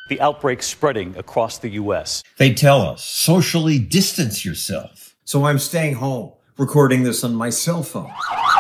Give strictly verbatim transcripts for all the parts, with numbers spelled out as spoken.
the outbreak spreading across the U S. They tell us, socially distance yourself. So I'm staying home, recording this on my cell phone.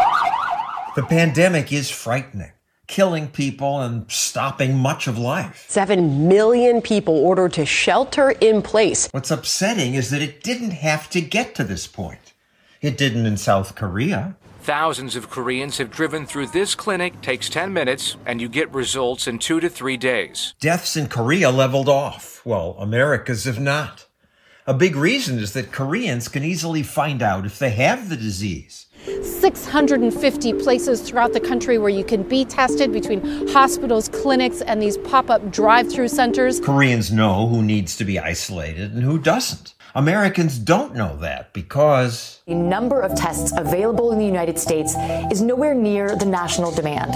The pandemic is frightening, killing people and stopping much of life. Seven million people ordered to shelter in place. What's upsetting is that it didn't have to get to this point. It didn't in South Korea. Thousands of Koreans have driven through this clinic, takes ten minutes, and you get results in two to three days. Deaths in Korea leveled off, while America's have not. A big reason is that Koreans can easily find out if they have the disease. six hundred fifty places throughout the country where you can be tested, between hospitals, clinics, and these pop-up drive-through centers. Koreans know who needs to be isolated and who doesn't. Americans don't know that because the number of tests available in the United States is nowhere near the national demand.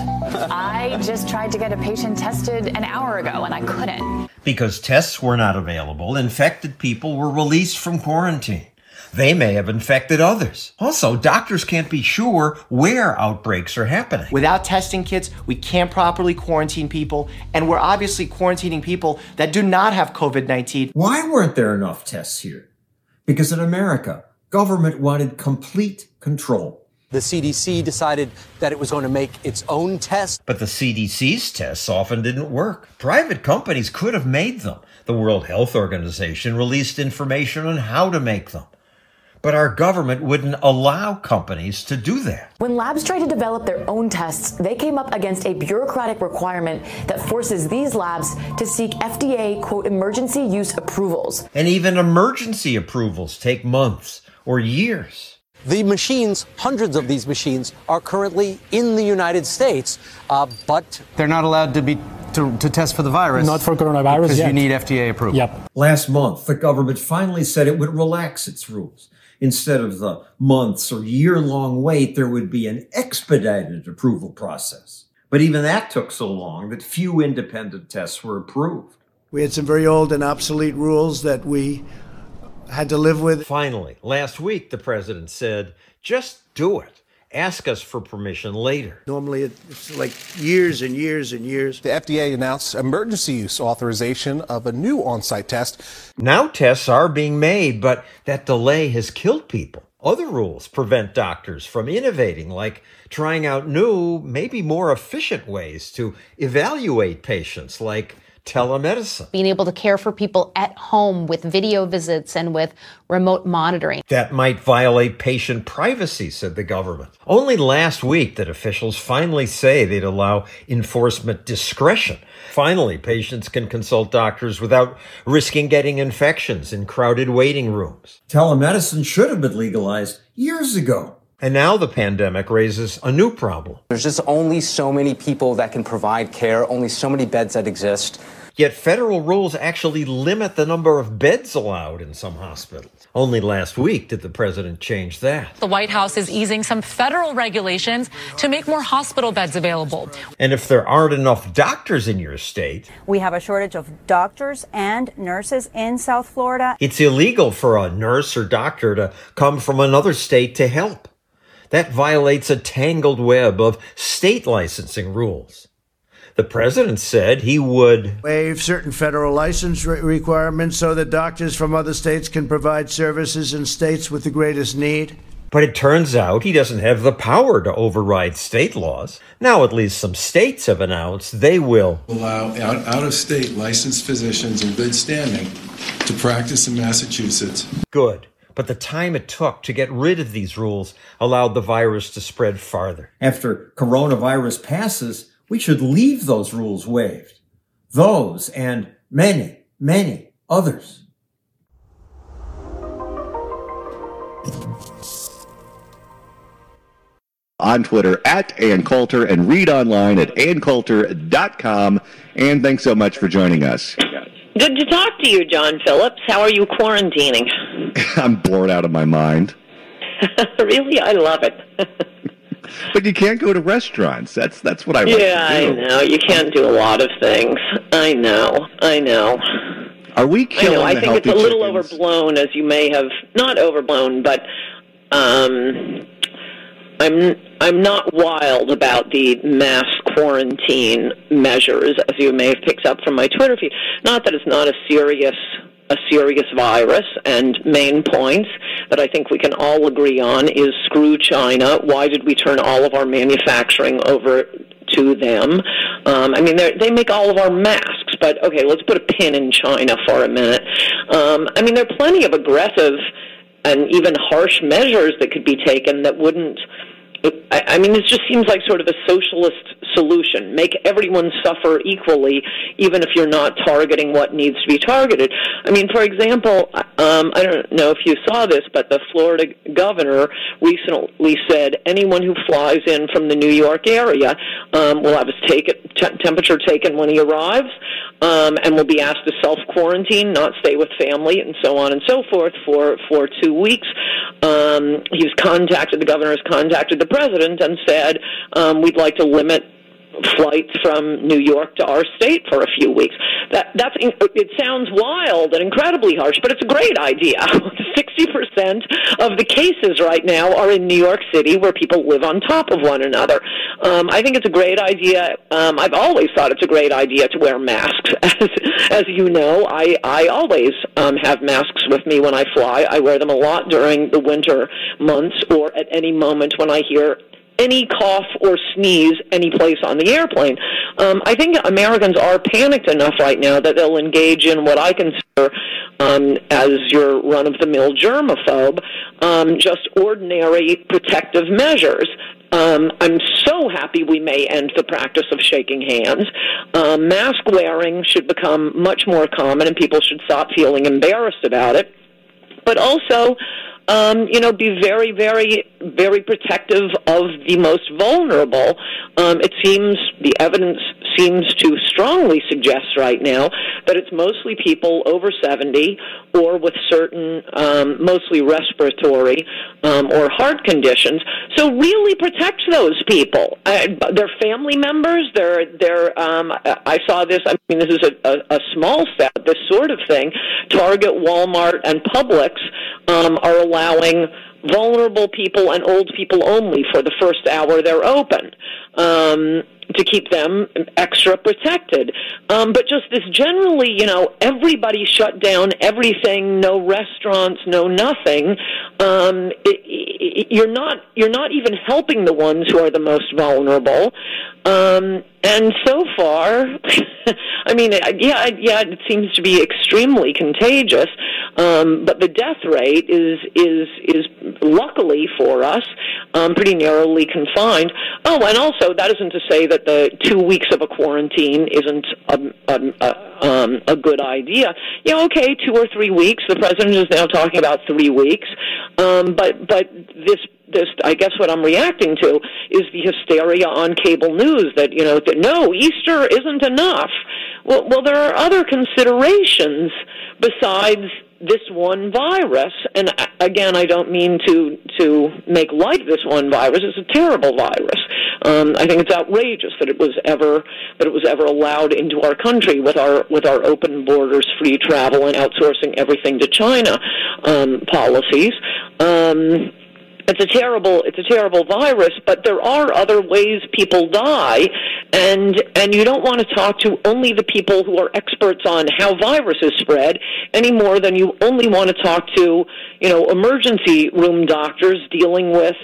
I just tried to get a patient tested an hour ago and I couldn't. Because tests were not available, infected people were released from quarantine. They may have infected others. Also, doctors can't be sure where outbreaks are happening. Without testing kits, we can't properly quarantine people, and we're obviously quarantining people that do not have COVID nineteen. Why weren't there enough tests here? Because in America, government wanted complete control. The C D C decided that it was going to make its own tests. But the C D C's tests often didn't work. Private companies could have made them. The World Health Organization released information on how to make them. But our government wouldn't allow companies to do that. When labs try to develop their own tests, they came up against a bureaucratic requirement that forces these labs to seek F D A, quote, emergency use approvals. And even emergency approvals take months or years. The machines, hundreds of these machines, are currently in the United States, uh, but they're not allowed to be to, to test for the virus. Not for coronavirus because yet. You need F D A approval. Yep. Last month, the government finally said it would relax its rules. Instead of the months or year-long wait, there would be an expedited approval process. But even that took so long that few independent tests were approved. We had some very old and obsolete rules that we had to live with. Finally, last week, the president said, just do it. Ask us for permission later. Normally, it's like years and years and years. The F D A announced emergency use authorization of a new on-site test. Now tests are being made, but that delay has killed people. Other rules prevent doctors from innovating, like trying out new, maybe more efficient ways to evaluate patients, like telemedicine. Being able to care for people at home with video visits and with remote monitoring. That might violate patient privacy, said the government. Only last week did officials finally say they'd allow enforcement discretion. Finally, patients can consult doctors without risking getting infections in crowded waiting rooms. Telemedicine should have been legalized years ago. And now the pandemic raises a new problem. There's just only so many people that can provide care, only so many beds that exist. Yet federal rules actually limit the number of beds allowed in some hospitals. Only last week did the president change that. The White House is easing some federal regulations to make more hospital beds available. And if there aren't enough doctors in your state, we have a shortage of doctors and nurses in South Florida. It's illegal for a nurse or doctor to come from another state to help. That violates a tangled web of state licensing rules. The president said he would waive certain federal license re- requirements so that doctors from other states can provide services in states with the greatest need. But it turns out he doesn't have the power to override state laws. Now at least some states have announced they will allow out, out-of-state licensed physicians in good standing to practice in Massachusetts. Good. But the time it took to get rid of these rules allowed the virus to spread farther. After coronavirus passes, we should leave those rules waived. Those and many, many others. On Twitter at Ann Coulter and read online at ann coulter dot com. And thanks so much for joining us. Good to talk to you, John Phillips. How are you quarantining? I'm bored out of my mind. Really? I love it. But you can't go to restaurants. That's that's what I like yeah, to do. I know. You can't do a lot of things. I know. I know. Are we killing I know. I the think it's a healthy little chickens? overblown, as you may have, not overblown, but um, I'm I'm not wild about the mass quarantine measures, as you may have picked up from my Twitter feed. Not that it's not a serious a serious virus, and main points that I think we can all agree on is screw China. Why did we turn all of our manufacturing over to them? Um, I mean, they make all of our masks, but okay, let's put a pin in China for a minute. Um, I mean, there are plenty of aggressive and even harsh measures that could be taken that wouldn't, I, I mean, it just seems like sort of a socialist solution. Make everyone suffer equally, even if you're not targeting what needs to be targeted. I mean, for example, um, I don't know if you saw this, but the Florida governor recently said anyone who flies in from the New York area um, will have his take it, t- temperature taken when he arrives, um, and will be asked to self-quarantine, not stay with family, and so on and so forth for, for two weeks. Um, he's contacted, the governor has contacted the president and said, um, we'd like to limit flights from New York to our state for a few weeks. That that's it sounds wild and incredibly harsh, but it's a great idea. sixty percent of the cases right now are in New York City, where people live on top of one another. Um, I think it's a great idea. Um, I've always thought it's a great idea to wear masks. As, as you know, I, I always um, have masks with me when I fly. I wear them a lot during the winter months, or at any moment when I hear any cough or sneeze any place on the airplane. Um, I think Americans are panicked enough right now that they'll engage in what I consider um, as your run-of-the-mill germaphobe, um, just ordinary protective measures. Um, I'm so happy we may end the practice of shaking hands. Um, mask wearing should become much more common, and people should stop feeling embarrassed about it. But also, Um, you know, be very, very, very protective of the most vulnerable. Um, it seems, the evidence seems to strongly suggest right now that it's mostly people over seventy or with certain, um, mostly respiratory um, or heart conditions. So really protect those people. Uh, their family members, their, their, um, I saw this, I mean, this is a, a, a small step, this sort of thing. Target, Walmart, and Publix um, are allowing vulnerable people and old people only for the first hour they're open, um, to keep them extra protected. Um, but just this generally, you know, everybody shut down everything, no restaurants, no nothing. Um, it, it, you're not you're not even helping the ones who are the most vulnerable. Um, and so far, I mean, yeah, yeah, it seems to be extremely contagious. Um, but the death rate is is is luckily for us um, pretty narrowly confined. Oh, and also that isn't to say that the two weeks of a quarantine isn't a, a, a, um, a good idea. Yeah, okay, two or three weeks. The president is now talking about three weeks. Um, but but this. This, I guess what I'm reacting to is the hysteria on cable news that, you know, that, no, Easter isn't enough. Well, well, there are other considerations besides this one virus. And again, I don't mean to to make light of this one virus. It's a terrible virus. Um, I think it's outrageous that it was ever that it was ever allowed into our country with our with our open borders, free travel, and outsourcing everything to China um, policies. Um, It's a terrible, it's a terrible virus, but there are other ways people die, and and you don't want to talk to only the people who are experts on how viruses spread any more than you only want to talk to, you know, emergency room doctors dealing with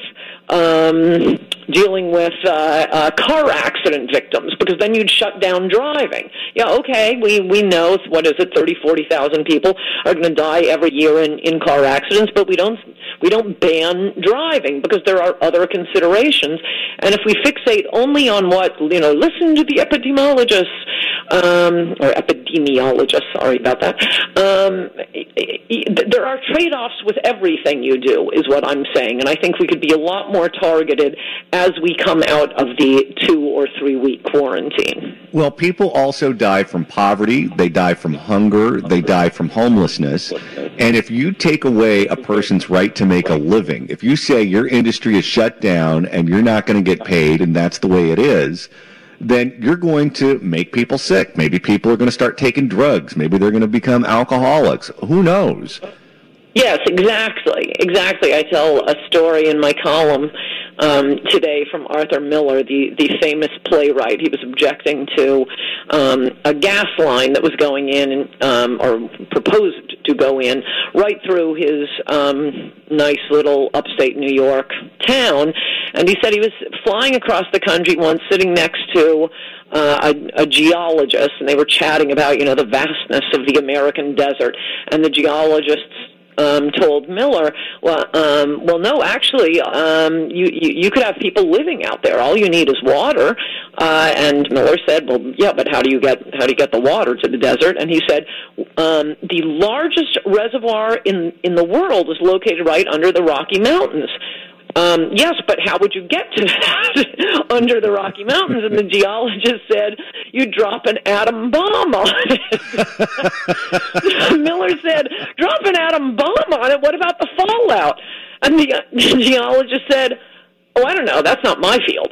um, dealing with uh, uh, car accident victims, because then you'd shut down driving. Yeah, okay, we we know what is it, thirty, forty thousand people are going to die every year in, in car accidents, but we don't we don't ban driving because there are other considerations. And if we fixate only on what, you know, listen to the epidemiologists, um, or epidemiologists, sorry about that, um, there are trade-offs with everything you do, is what I'm saying. And I think we could be a lot more targeted as we come out of the two or three week quarantine. Well, people also die from poverty, they die from hunger, they die from homelessness. And if you take away a person's right to make a living, if you say your industry is shut down and you're not going to get paid and that's the way it is, then you're going to make people sick. Maybe people are going to start taking drugs. Maybe they're going to become alcoholics. Who knows? Yes, exactly. Exactly. I tell a story in my column um, today from Arthur Miller, the, the famous playwright. He was objecting to um, a gas line that was going in, um, or proposed to go in, right through his um, nice little upstate New York town. And he said he was flying across the country once, sitting next to Uh, a, a geologist, and they were chatting about, you know, the vastness of the American desert. And the geologists um, told Miller, well, um, well, no, actually, um, you, you you could have people living out there. All you need is water. Uh, and Miller said, well, yeah, but how do you get how do you get the water to the desert? And he said, um, the largest reservoir in in the world is located right under the Rocky Mountains. Um, yes, but how would you get to that under the Rocky Mountains? And the geologist said, you drop an atom bomb on it. Miller said, drop an atom bomb on it? What about the fallout? And the, uh, the geologist said, oh, I don't know. That's not my field.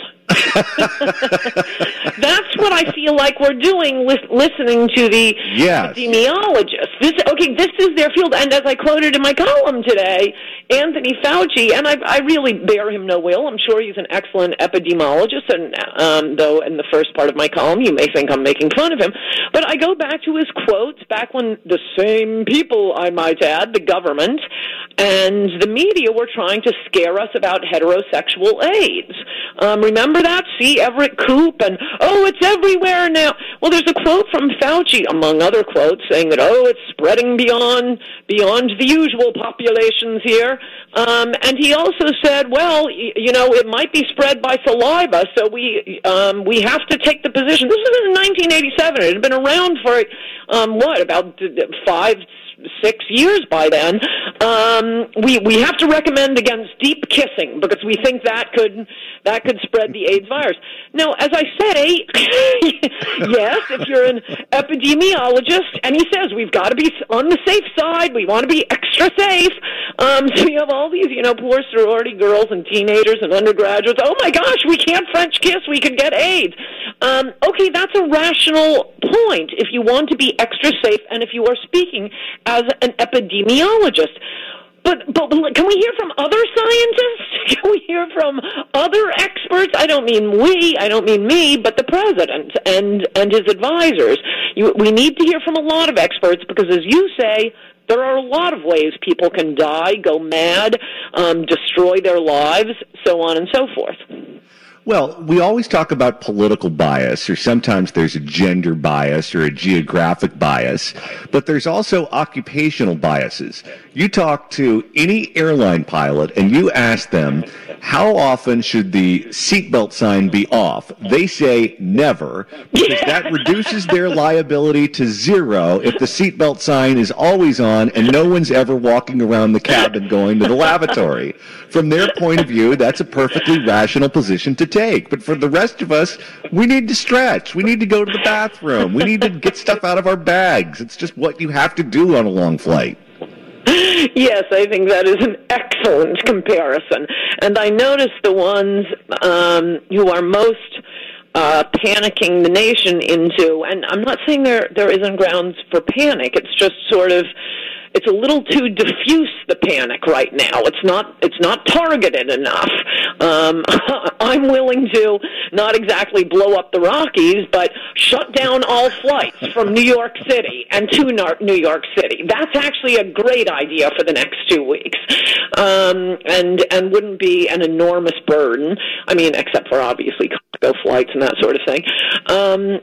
That's what I feel like we're doing with listening to the yes. epidemiologists. This, okay, this is their field. And as I quoted in my column today, Anthony Fauci, and I, I really bear him no will. I'm sure he's an excellent epidemiologist, and um, though in the first part of my column you may think I'm making fun of him. But I go back to his quotes back when the same people, I might add, the government and the media were trying to scare us about heterosexual AIDS. Um, remember that? See Everett Koop and, oh, it's everywhere now. Well, there's a quote from Fauci, among other quotes, saying that, oh, it's spreading beyond beyond the usual populations here. Um, and he also said, well, y- you know, it might be spread by saliva, so we um, we have to take the position. This was in nineteen eighty-seven. It had been around for, um, what, about five, six years by then. Um, we we have to recommend against deep kissing because we think that could that could spread the AIDS virus. Now, as I say, yes, if you're an epidemiologist, and he says we've got to be on the safe side, we want to be extra safe. Um, so you have all these, you know, poor sorority girls and teenagers and undergraduates. Oh my gosh, we can't French kiss, we could get AIDS. Um, okay, that's a rational point if you want to be extra safe and if you are speaking as an epidemiologist. But, but can we hear from other scientists? Can we hear from other experts? I don't mean we, I don't mean me, but the president and, and his advisors. You, we need to hear from a lot of experts because, as you say, there are a lot of ways people can die, go mad, um, destroy their lives, so on and so forth. Well, we always talk about political bias, or sometimes there's a gender bias or a geographic bias, but there's also occupational biases. You talk to any airline pilot and you ask them, how often should the seatbelt sign be off? They say never, because that reduces their liability to zero if the seatbelt sign is always on and no one's ever walking around the cabin going to the lavatory. From their point of view, that's a perfectly rational position to take. But for the rest of us, we need to stretch. We need to go to the bathroom. We need to get stuff out of our bags. It's just what you have to do on a long flight. Yes, I think that is an excellent comparison. And I notice the ones um, who are most uh, panicking the nation into, and I'm not saying there there isn't grounds for panic, it's just sort of, it's a little too diffuse, the panic right now. It's not it's not targeted enough. Um, I'm willing to not exactly blow up the Rockies, but shut down all flights from New York City and to New York City. That's actually a great idea for the next two weeks, um, and and wouldn't be an enormous burden. I mean, except for obviously cargo flights and that sort of thing. Um,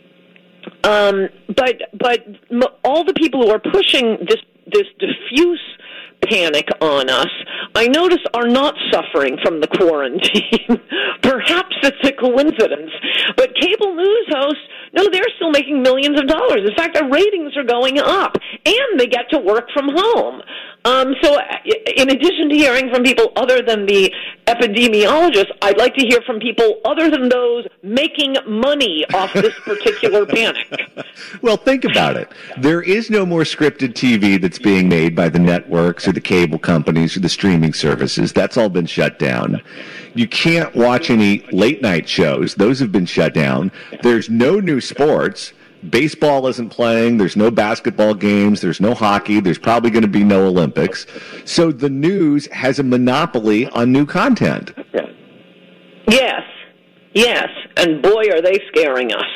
um, but but all the people who are pushing this this diffuse panic on us, I notice, are not suffering from the quarantine. Perhaps it's a coincidence. But cable news hosts, no, they're still making millions of dollars. In fact, their ratings are going up, and they get to work from home. Um, so in addition to hearing from people other than the epidemiologists, I'd like to hear from people other than those making money off this particular panic. Well, think about it. There is no more scripted T V that's being made by the networks or the cable companies or the streaming services. That's all been shut down. You can't watch any late-night shows. Those have been shut down. There's no new sports. Baseball isn't playing. There's no basketball games. There's no hockey. There's probably going to be no Olympics. So the news has a monopoly on new content. Yes. Yes. And boy, are they scaring us.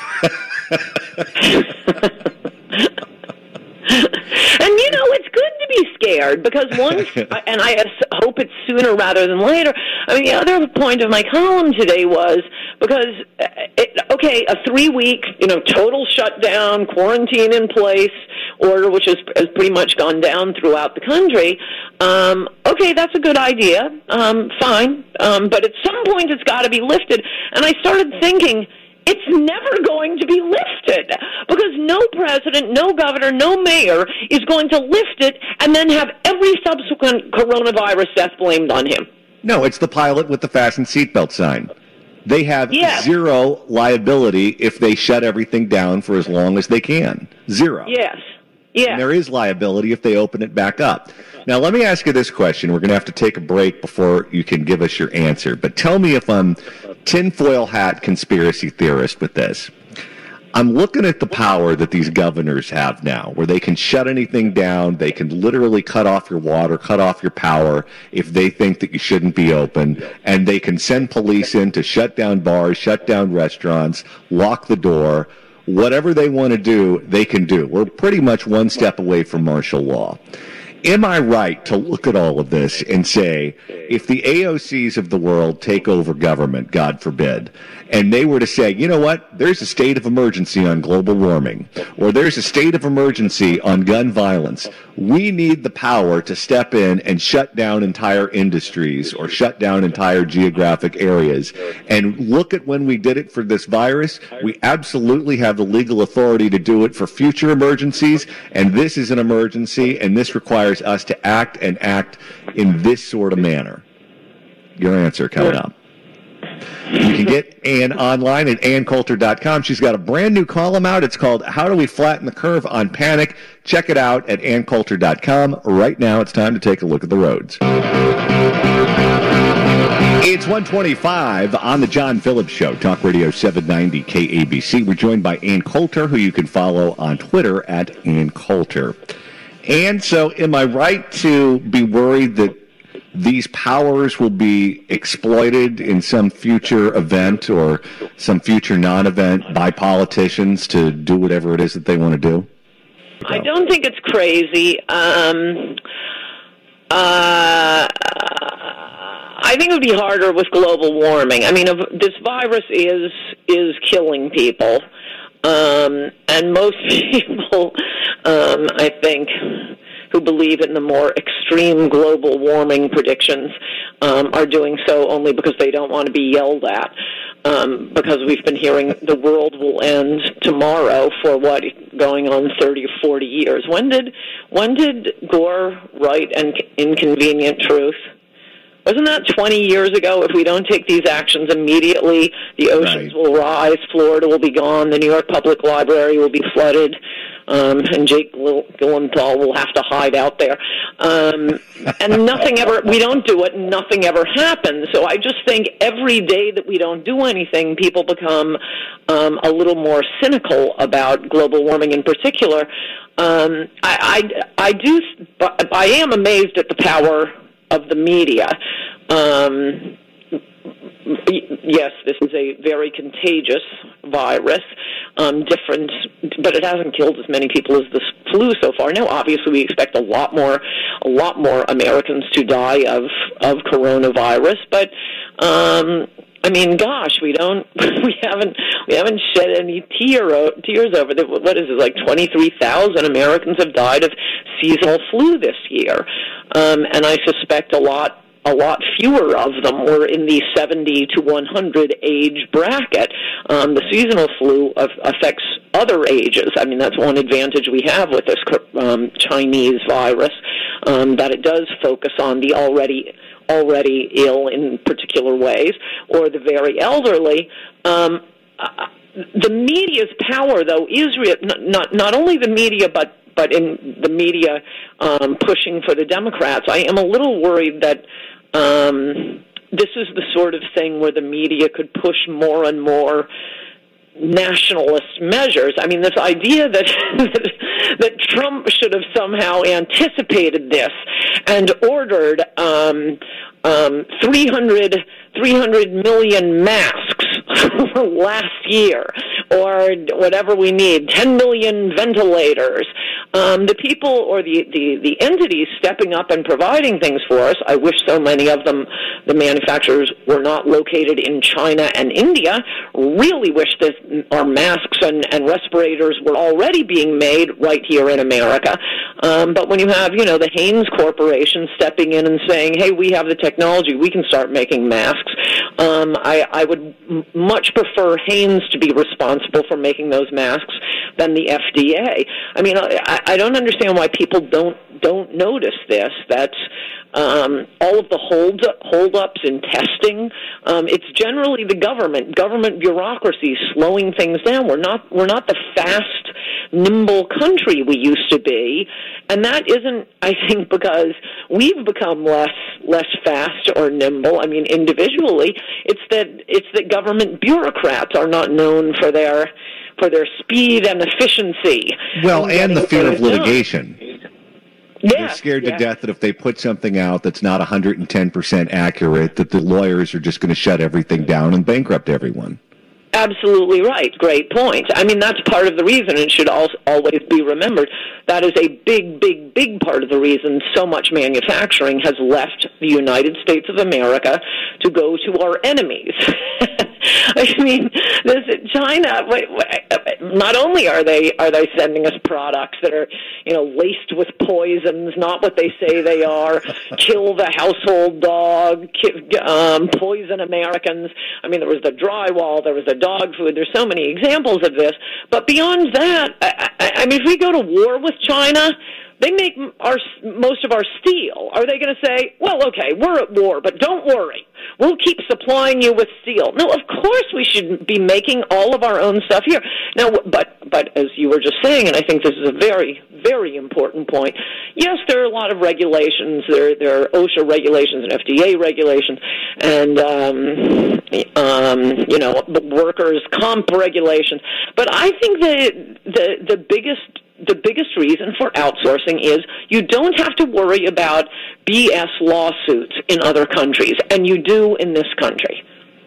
And, you know, it's good to be scared because once, and I hope it's sooner rather than later. I mean, the other point of my column today was because, it, okay, a three-week, you know, total shutdown, quarantine in place order, which has, has pretty much gone down throughout the country. Um, okay, that's a good idea. Um, fine. Um, but at some point it's got to be lifted. And I started thinking, it's never going to be lifted because no president, no governor, no mayor is going to lift it and then have every subsequent coronavirus death blamed on him. No, it's the pilot with the fasten seatbelt sign. They have yes. zero liability if they shut everything down for as long as they can. Zero. Yes. Yeah. And there is liability if they open it back up. Now, let me ask you this question. We're going to have to take a break before you can give us your answer. But tell me if I'm tinfoil hat conspiracy theorist with this. I'm looking at the power that these governors have now, where they can shut anything down. They can literally cut off your water, cut off your power if they think that you shouldn't be open. And they can send police in to shut down bars, shut down restaurants, lock the door. Whatever they want to do, they can do. We're pretty much one step away from martial law. Am I right to look at all of this and say, if the A O Cs of the world take over government, God forbid, and they were to say, you know what, there's a state of emergency on global warming, or there's a state of emergency on gun violence, we need the power to step in and shut down entire industries or shut down entire geographic areas. And look at when we did it for this virus, we absolutely have the legal authority to do it for future emergencies, and this is an emergency, and this requires us to act and act in this sort of manner. Your answer coming up. You can get Ann online at ann coulter dot com. She's got a brand new column out. It's called How Do We Flatten the Curve on Panic? Check it out at ann coulter dot com. Right now, it's time to take a look at the roads. It's one twenty-five on the John Phillips Show, Talk Radio seven ninety K A B C. We're joined by Ann Coulter, who you can follow on Twitter at Ann Coulter. And so am I right to be worried that these powers will be exploited in some future event or some future non-event by politicians to do whatever it is that they want to do? I don't think it's crazy. Um, uh, I think it would be harder with global warming. I mean, this virus is is killing people. Um, and most people, um, I think, who believe in the more extreme global warming predictions um, are doing so only because they don't want to be yelled at. Um, because we've been hearing the world will end tomorrow for what, going on thirty or forty years. When did when did Gore write Inconvenient Truth? Wasn't that twenty years ago? If we don't take these actions immediately, the oceans right. will rise, Florida will be gone, the New York Public Library will be flooded, um, and Jake Gyllenhaal will have to hide out there. Um, and nothing ever, we don't do it, and nothing ever happens. So I just think every day that we don't do anything, people become um, a little more cynical about global warming in particular. Um, I, I, I do, I am amazed at the power of the media. Um, yes, this is a very contagious virus, um, different, but it hasn't killed as many people as the flu so far. Now, obviously, we expect a lot more, a lot more Americans to die of of coronavirus, but. Um, I mean, gosh, we don't, we haven't, we haven't shed any tear, tears over the, what is it, like twenty-three thousand Americans have died of seasonal flu this year. Um, and I suspect a lot, a lot fewer of them were in the seventy to one hundred age bracket. Um, the seasonal flu of, affects other ages. I mean, that's one advantage we have with this um, Chinese virus, um, that it does focus on the already already ill in particular ways, or the very elderly. Um, uh, the media's power, though, is re- not not only the media, but but in the media um, pushing for the Democrats. I am a little worried that um, this is the sort of thing where the media could push more and more nationalist measures. I mean, this idea that that Trump should have somehow anticipated this and ordered um, um, three hundred million masks last year, or whatever we need, ten million ventilators. Um, the people or the, the, the entities stepping up and providing things for us, I wish so many of them, the manufacturers, were not located in China and India. Really wish that our masks and, and respirators were already being made right here in America. Um, but when you have, you know, the Hanes Corporation stepping in and saying, hey, we have the technology, we can start making masks, um, I, I would m- much prefer Hanes to be responsible for making those masks than the F D A. I mean, I, I don't understand why people don't don't notice this, that um, all of the hold, hold-ups in testing, um, it's generally the government, government bureaucracy slowing things down. We're not, we're not the fast, nimble country we used to be, and that isn't, I think, because we've become less less fast or nimble. I mean, individually, it's that it's that government bureaucrats are not known for their for their speed and efficiency. Well, and the fear of done. litigation. Yeah, They're scared yeah. to death that if they put something out that's not one hundred ten percent accurate, that the lawyers are just going to shut everything down and bankrupt everyone. Absolutely right. Great point. I mean, that's part of the reason, and should also always be remembered. That is a big, big, big part of the reason so much manufacturing has left the United States of America to go to our enemies. I mean, this China. Wait, wait, not only are they are they sending us products that are, you know, laced with poisons, not what they say they are, kill the household dog, um, poison Americans. I mean, there was the drywall, there was the dog food. There's so many examples of this. But beyond that, I, I, I mean, if we go to war with China, they make our most of our steel. Are they going to say, well, okay, we're at war, but don't worry, we'll keep supplying you with steel? No, of course we should be making all of our own stuff here. Now, but but as you were just saying, and I think this is a very, very important point, yes, there are a lot of regulations. There, there are OSHA regulations and F D A regulations, and, um, um, you know, workers' comp regulations. But I think that the, the biggest The biggest reason for outsourcing is you don't have to worry about B S lawsuits in other countries, and you do in this country.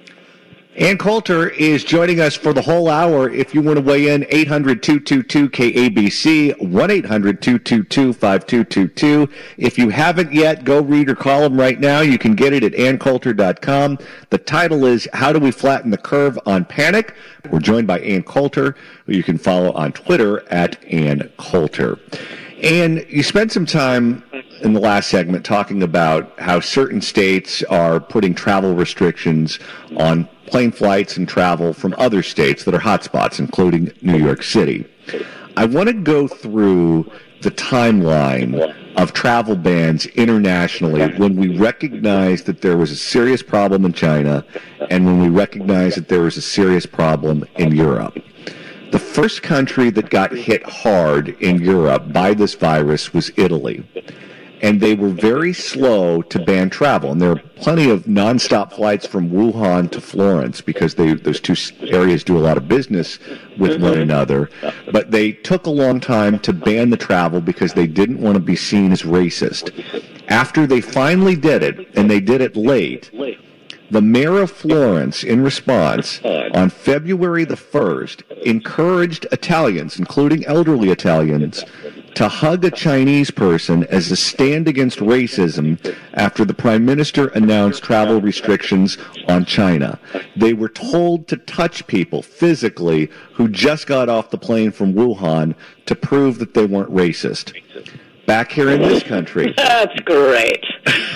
Ann Coulter is joining us for the whole hour. If you want to weigh in, eight hundred, two two two, K A B C, one eight hundred, two two two, five two two two. If you haven't yet, go read her column right now. You can get it at ann coulter dot com. The title is How Do We Flatten the Curve on Panic? We're joined by Ann Coulter, who you can follow on Twitter at Ann Coulter. And you spent some time in the last segment talking about how certain states are putting travel restrictions on plane flights and travel from other states that are hotspots, including New York City. I want to go through the timeline of travel bans internationally when we recognized that there was a serious problem in China and when we recognized that there was a serious problem in Europe. The first country that got hit hard in Europe by this virus was Italy. And they were very slow to ban travel. And there are plenty of nonstop flights from Wuhan to Florence because they, those two areas do a lot of business with one another. But they took a long time to ban the travel because they didn't want to be seen as racist. After they finally did it, and they did it late, the mayor of Florence, in response, on February the first, encouraged Italians, including elderly Italians, to hug a Chinese person as a stand against racism after the prime minister announced travel restrictions on China. They were told to touch people physically who just got off the plane from Wuhan to prove that they weren't racist. Back here in this country. That's great.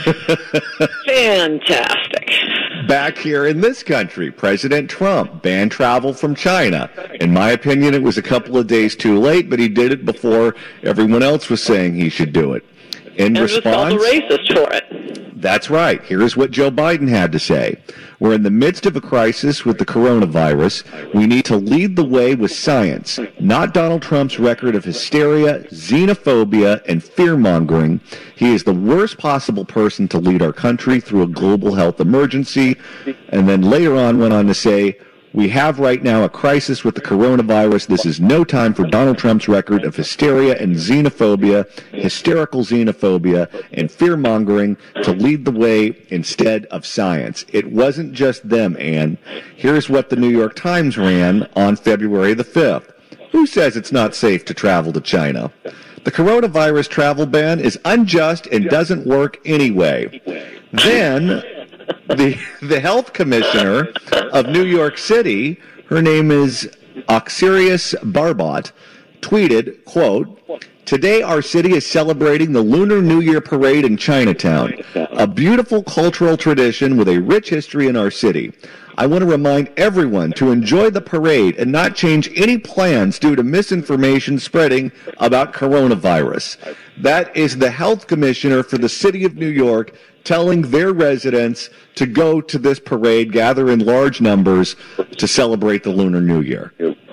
Fantastic. Back here in this country, President Trump banned travel from China. In my opinion, it was a couple of days too late, but he did it before everyone else was saying he should do it. In and response, was called a racist for it. That's right. Here's what Joe Biden had to say. We're in the midst of a crisis with the coronavirus. We need to lead the way with science, not Donald Trump's record of hysteria, xenophobia, and fear-mongering. He is the worst possible person to lead our country through a global health emergency. And then later on went on to say, We have right now a crisis with the coronavirus. This is no time for Donald Trump's record of hysteria and xenophobia, hysterical xenophobia, and fear-mongering to lead the way instead of science. It wasn't just them, Ann. Here's what the New York Times ran on February the fifth. Who says it's not safe to travel to China? The coronavirus travel ban is unjust and doesn't work anyway. Then the the health commissioner of New York City, her name is Oxirius Barbot, tweeted, quote, "Today our city is celebrating the Lunar New Year parade in Chinatown, a beautiful cultural tradition with a rich history in our city. I want to remind everyone to enjoy the parade and not change any plans due to misinformation spreading about coronavirus." That is the health commissioner for the city of New York telling their residents to go to this parade, gather in large numbers to celebrate the Lunar New Year.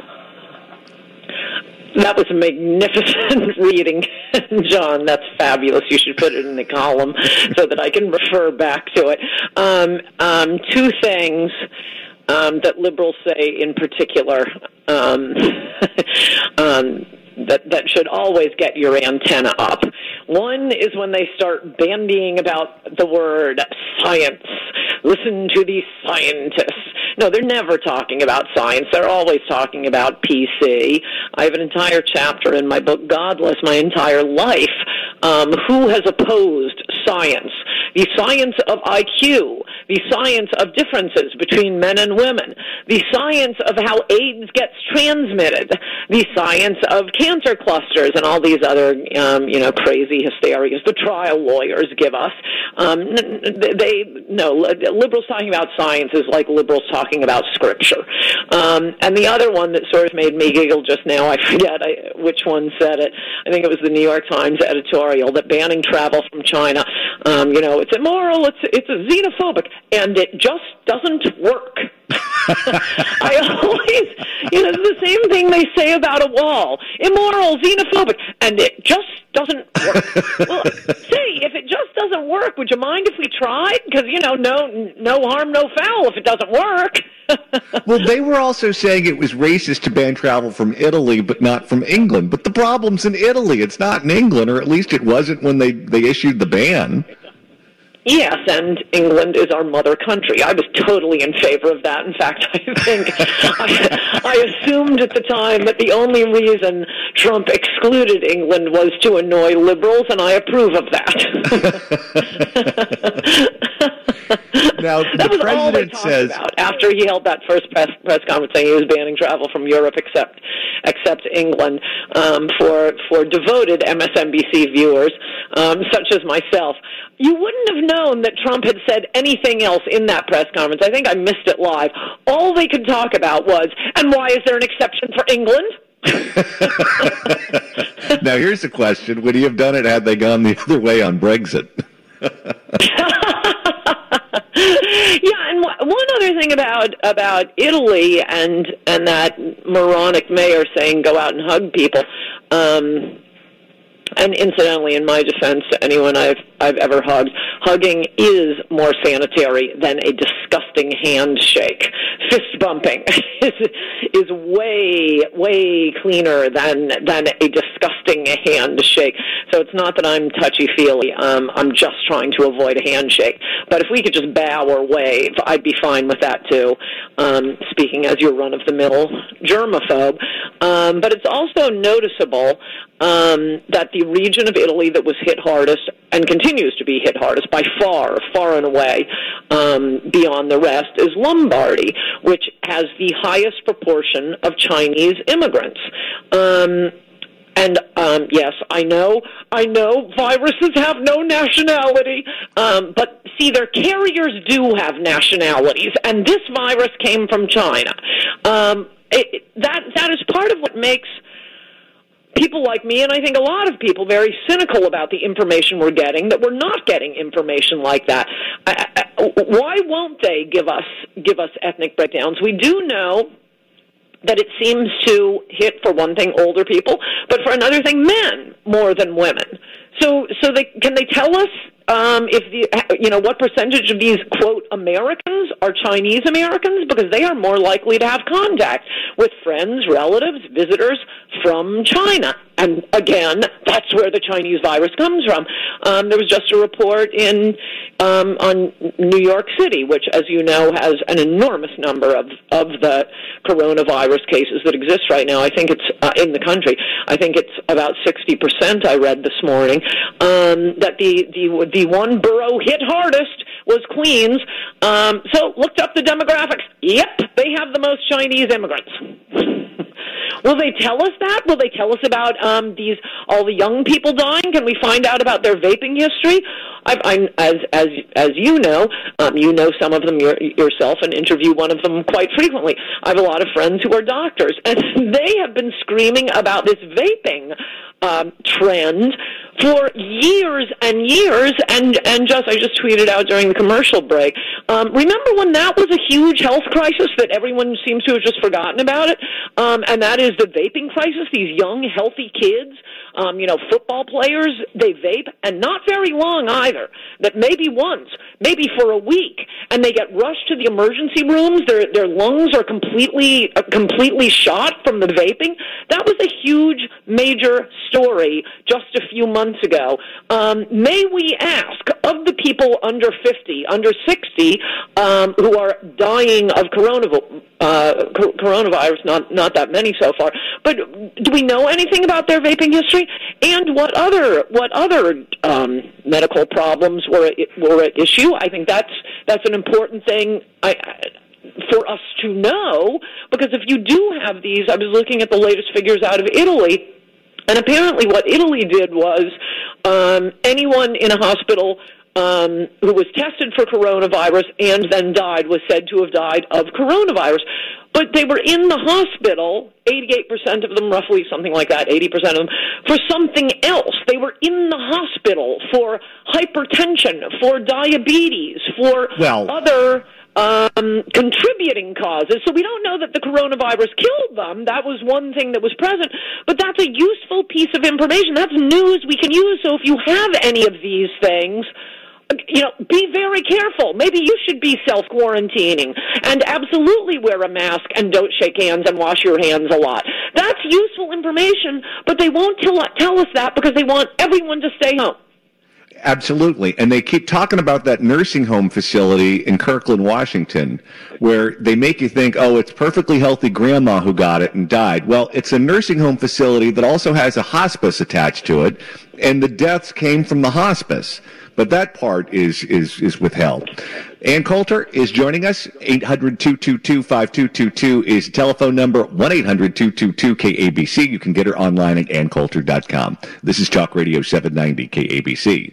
That was a magnificent reading, John. That's fabulous. You should put it in the column so that I can refer back to it. Um, um, two things um, that liberals say in particular um, um, that, that should always get your antenna up. One is when they start bandying about the word science. Listen to these scientists. No, they're never talking about science. They're always talking about P C. I have an entire chapter in my book, Godless, My Entire Life, um, who has opposed science. The science of I Q, the science of differences between men and women, the science of how AIDS gets transmitted, the science of cancer clusters and all these other, um, you know, crazy hysterias the trial lawyers give us. Um, they, no, liberals talking about science is like liberals talking about scripture. Um, and the other one that sort of made me giggle just now, I forget I, which one said it. I think it was the New York Times editorial that banning travel from China, um, you know, it's immoral, it's it's a xenophobic, and it just doesn't work. I always, you know, it's the same thing they say about a wall. Immoral, xenophobic, and it just doesn't work. Well, say, if it just doesn't work, would you mind if we tried? Because, you know, no no harm, no foul if it doesn't work. Well, they were also saying it was racist to ban travel from Italy, but not from England. But the problem's in Italy. It's not in England, or at least it wasn't when they, they issued the ban. Yes, and England is our mother country. I was totally in favor of that. In fact, I think I, I assumed at the time that the only reason Trump excluded England was to annoy liberals, and I approve of that. Now, that the was all they president talked says about after he held that first press press conference saying he was banning travel from Europe except except England um, for for devoted M S N B C viewers um, such as myself. You wouldn't have known that Trump had said anything else in that press conference. I think I missed it live. All they could talk about was, and why is there an exception for England? Now, here's the question. Would he have done it had they gone the other way on Brexit? Yeah, and w- one other thing about about Italy and and that moronic mayor saying go out and hug people. Um, And incidentally, in my defense, to anyone I've I've ever hugged, hugging is more sanitary than a disgusting handshake. Fist bumping is is way way cleaner than than a disgusting handshake. So it's not that I'm touchy feely. Um, I'm just trying to avoid a handshake. But if we could just bow or wave, I'd be fine with that too. Um, speaking as your run of the mill germaphobe, um, but it's also noticeable um, that the region of Italy that was hit hardest and continues to be hit hardest by far, far and away um, beyond the rest is Lombardy, which has the highest proportion of Chinese immigrants. Um, and um, yes, I know, I know viruses have no nationality, um, but see, their carriers do have nationalities, and this virus came from China. Um, it, that that is part of what makes people like me, and I think a lot of people, very cynical about the information we're getting, that we're not getting information like that. I, I, why won't they give us give us ethnic breakdowns? We do know that it seems to hit, for one thing, older people, but for another thing, men more than women. So, so they, can they tell us um, if the, you know, what percentage of these, quote, Americans are Chinese Americans, because they are more likely to have contact with friends, relatives, visitors from China. And again, that's where the Chinese virus comes from. Um, there was just a report in um, on New York City, which, as you know, has an enormous number of, of the coronavirus cases that exist right now. I think it's uh, in the country. I think it's about sixty percent, I read this morning, um, that the, the, the one borough hit hardest was Queens. Um, so looked up the demographics. Yep, they have the most Chinese immigrants. Will they tell us that? Will they tell us about um, these all the young people dying? Can we find out about their vaping history? I've, I'm, as as as you know, um, you know some of them your, yourself, and interview one of them quite frequently. I have a lot of friends who are doctors, and they have been screaming about this vaping um, trend for years and years. And and just I just tweeted out during the commercial break. Um, remember when that was a huge health crisis that everyone seems to have just forgotten about it? Um, and that is the vaping crisis. These young, healthy kids, um, you know, football players, they vape, and not very long either. That maybe once, maybe for a week, and they get rushed to the emergency rooms. Their their lungs are completely uh, completely shot from the vaping. That was a huge, major story just a few months ago. Um, may we ask, of the people under fifty, under sixty, um, who are dying of coronavirus, uh, coronavirus, not not that many so far, but do we know anything about their vaping history, and what other what other um, medical problems were were at issue? I think that's that's an important thing I, I, for us to know, because if you do have these, I was looking at the latest figures out of Italy, and apparently what Italy did was um, anyone in a hospital Um, who was tested for coronavirus and then died was said to have died of coronavirus. But they were in the hospital, eighty-eight percent of them, roughly something like that, eighty percent of them, for something else. They were in the hospital for hypertension, for diabetes, for well, other um, contributing causes. So we don't know that the coronavirus killed them. That was one thing that was present. But that's a useful piece of information. That's news we can use. So if you have any of these things, you know, be very careful. Maybe you should be self-quarantining, and absolutely wear a mask and don't shake hands and wash your hands a lot. That's useful information, but they won't tell, tell us that because they want everyone to stay home. Absolutely. And they keep talking about that nursing home facility in Kirkland, Washington, where they make you think, oh, it's perfectly healthy grandma who got it and died. Well, it's a nursing home facility that also has a hospice attached to it, and the deaths came from the hospice. But that part is is is withheld. Ann Coulter is joining us. eight hundred, two two two, five two two two is telephone number, one eight hundred, two two two, K A B C. You can get her online at ann coulter dot com. This is Talk Radio seven ninety K A B C.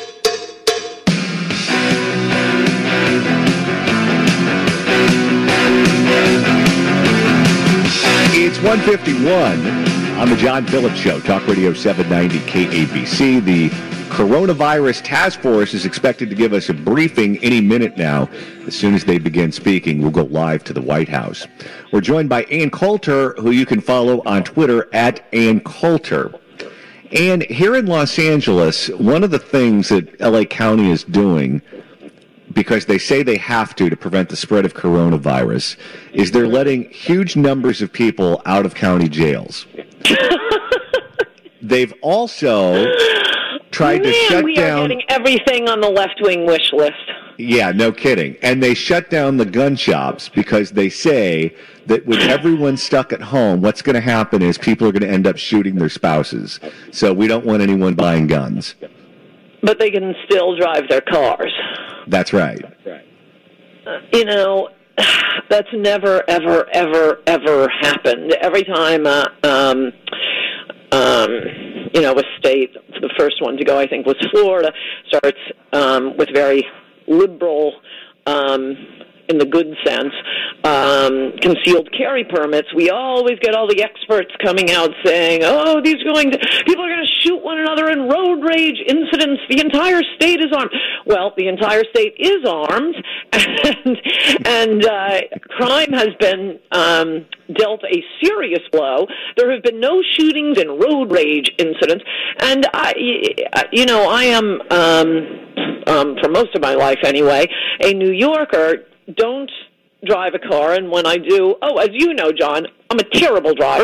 It's one fifty-one on the John Phillips Show, Talk Radio seven ninety K A B C. The Coronavirus Task Force is expected to give us a briefing any minute now. As soon as they begin speaking, we'll go live to the White House. We're joined by Ann Coulter, who you can follow on Twitter at Ann Coulter. And here in Los Angeles, one of the things that L A County is doing, because they say they have to to prevent the spread of coronavirus, is they're letting huge numbers of people out of county jails. They've also tried Man, to shut we down... are getting everything on the left-wing wish list. Yeah, no kidding. And they shut down the gun shops because they say that with everyone stuck at home, what's going to happen is people are going to end up shooting their spouses. So we don't want anyone buying guns. But they can still drive their cars. That's right. Uh, you know, that's never, ever, ever, ever happened. Every time, uh, um, um, you know, a state, the first one to go, I think, was Florida, starts um, with very liberal, um, in the good sense, um, concealed carry permits, we always get all the experts coming out saying, oh, these are going to, people are going to shoot one another in road rage incidents. The entire state is armed. Well, the entire state is armed, and, and uh, crime has been um, dealt a serious blow. There have been no shootings and road rage incidents, and I, you know, I am, um, um, for most of my life anyway, a New Yorker. Don't drive a car, and when I do, oh, as you know, John, I'm a terrible driver.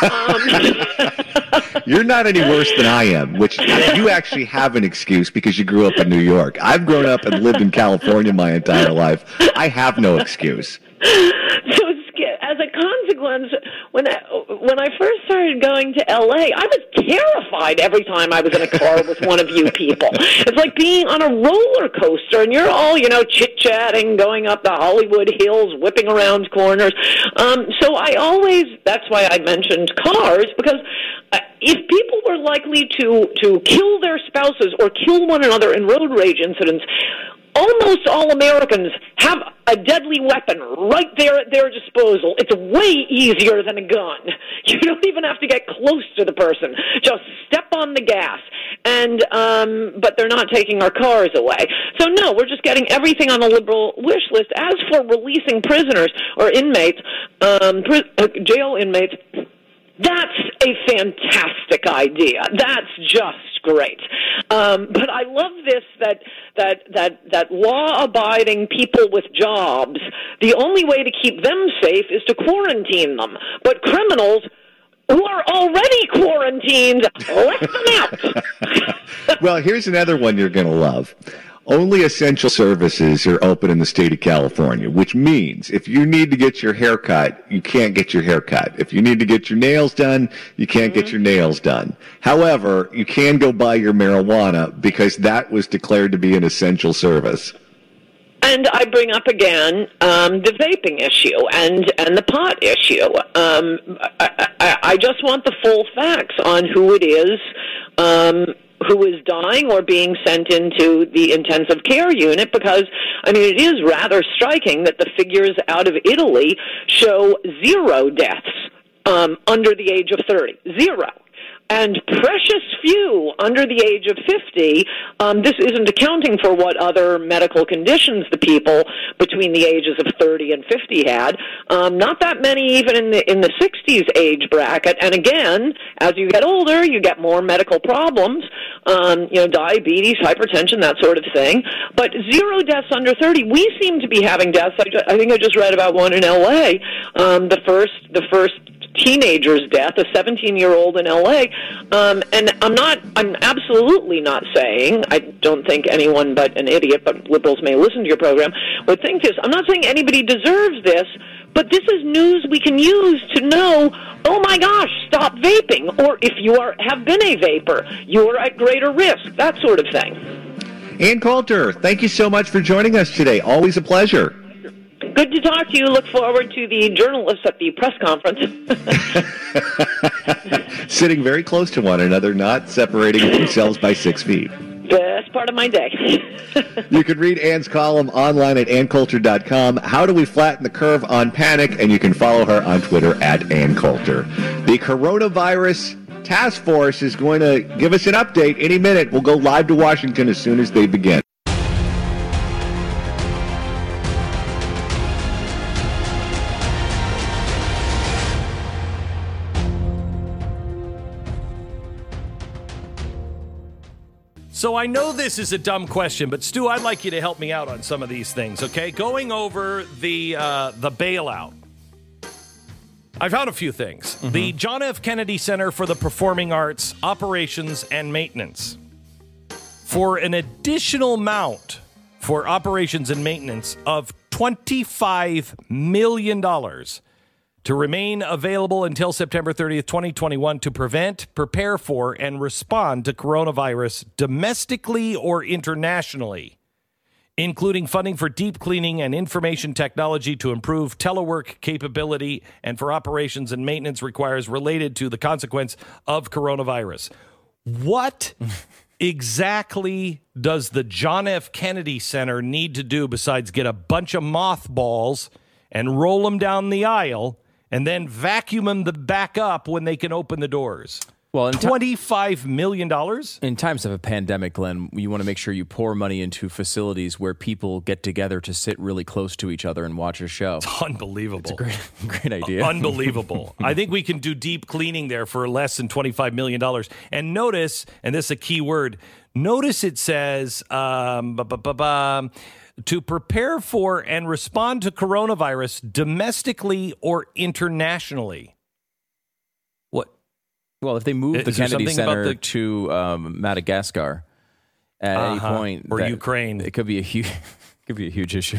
Um, You're not any worse than I am, which you actually have an excuse because you grew up in New York. I've grown up and lived in California my entire life. I have no excuse. So as a consequence, when I, when I first started going to L A, I was terrified every time I was in a car with one of you people. It's like being on a roller coaster, and you're all, you know, chit-chatting, going up the Hollywood Hills, whipping around corners. Um, so I always, that's why I mentioned cars, because if people were likely to, to kill their spouses or kill one another in road rage incidents, almost all Americans have a deadly weapon right there at their disposal. It's way easier than a gun. You don't even have to get close to the person. Just step on the gas. And um, but they're not taking our cars away. So no, we're just getting everything on the liberal wish list. As for releasing prisoners or inmates, um, pri- uh, jail inmates, that's a fantastic idea. That's just great. Um, but I love this, that that that that law-abiding people with jobs, the only way to keep them safe is to quarantine them. But criminals who are already quarantined, let them out. Well, here's another one you're going to love. Only essential services are open in the state of California, which means if you need to get your hair cut, you can't get your hair cut. If you need to get your nails done, you can't get your nails done. However, you can go buy your marijuana because that was declared to be an essential service. And I bring up again um, the vaping issue and, and the pot issue. Um, I, I, I just want the full facts on who it is um, who is dying or being sent into the intensive care unit, because, I mean, it is rather striking that the figures out of Italy show zero deaths um, under the age of thirty. Zero. And precious few under the age of fifty. Um, this isn't accounting for what other medical conditions the people between the ages of thirty and fifty had. Um, not that many even in the in the sixties age bracket. And again, as you get older, you get more medical problems, um, you know, diabetes, hypertension, that sort of thing. But zero deaths under thirty. We seem to be having deaths. I, ju- I think I just read about one in L A. Um, the first, the first teenager's death, a seventeen-year-old in L A. Um, and I'm not, I'm absolutely not saying, I don't think anyone but an idiot, but liberals may listen to your program, would think this. I'm not saying anybody deserves this, but this is news we can use to know, oh my gosh, stop vaping. Or if you are have been a vapor, you're at greater risk, that sort of thing. Ann Coulter, thank you so much for joining us today. Always a pleasure. Good to talk to you. Look forward to the journalists at the press conference. Sitting very close to one another, not separating themselves by six feet. Best part of my day. You can read Ann's column online at ann coulter dot com. How do we flatten the curve on panic? And you can follow her on Twitter at Ann Coulter. The coronavirus task force is going to give us an update any minute. We'll go live to Washington as soon as they begin. So I know this is a dumb question, but Stu, I'd like you to help me out on some of these things, okay? Going over the uh, the bailout, I found a few things. Mm-hmm. The John F. Kennedy Center for the Performing Arts, Operations and Maintenance. For an additional amount for operations and maintenance of twenty-five million dollars to remain available until September thirtieth, twenty twenty-one to prevent, prepare for, and respond to coronavirus domestically or internationally, including funding for deep cleaning and information technology to improve telework capability and for operations and maintenance requires related to the consequence of coronavirus. What exactly does the John F. Kennedy Center need to do besides get a bunch of mothballs and roll them down the aisle and then vacuum them the back up when they can open the doors? Well, in twenty-five million dollars? In times of a pandemic, Glenn, you want to make sure you pour money into facilities where people get together to sit really close to each other and watch a show. It's unbelievable. It's a great, great idea. Unbelievable. I think we can do deep cleaning there for less than twenty-five million dollars. And notice, and this is a key word, notice it says um, bu- bu- bu- bu- to prepare for and respond to coronavirus domestically or internationally. Well, if they move Is the there Kennedy something about Center the- to um, Madagascar at Uh-huh. any point, Or that- Ukraine. it could be a huge, could be a huge issue.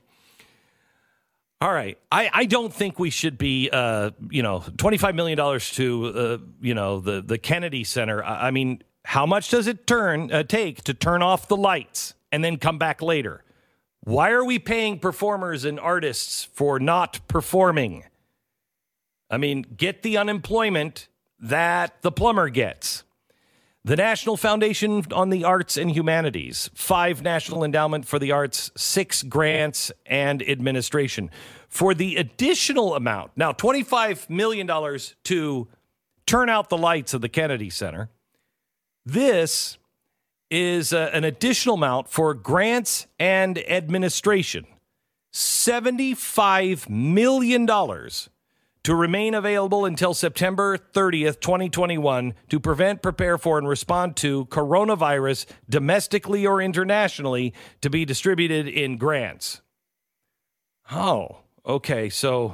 All right. I, I don't think we should be, uh, you know, twenty-five million dollars to, uh, you know, the, the Kennedy Center. I, I mean, how much does it turn uh, take to turn off the lights and then come back later? Why are we paying performers and artists for not performing? I mean, get the unemployment that the plumber gets. The National Foundation on the Arts and Humanities, five National Endowment for the Arts, six grants and administration. For the additional amount, now twenty-five million dollars to turn out the lights of the Kennedy Center, this is uh, an additional amount for grants and administration, seventy-five million dollars to remain available until September thirtieth, twenty twenty-one, to prevent, prepare for, and respond to coronavirus domestically or internationally, to be distributed in grants. Oh, okay. So,